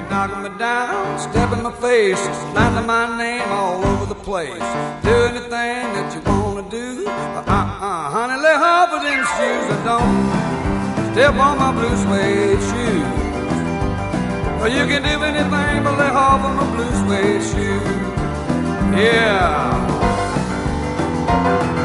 knocking me down, step in my face, slander my name all over the place. Do anything that you wanna do. Honey, lay off of them shoes and don't step on my blue suede shoes. Well, you can do anything but lay off of my blue suede shoes. Yeah.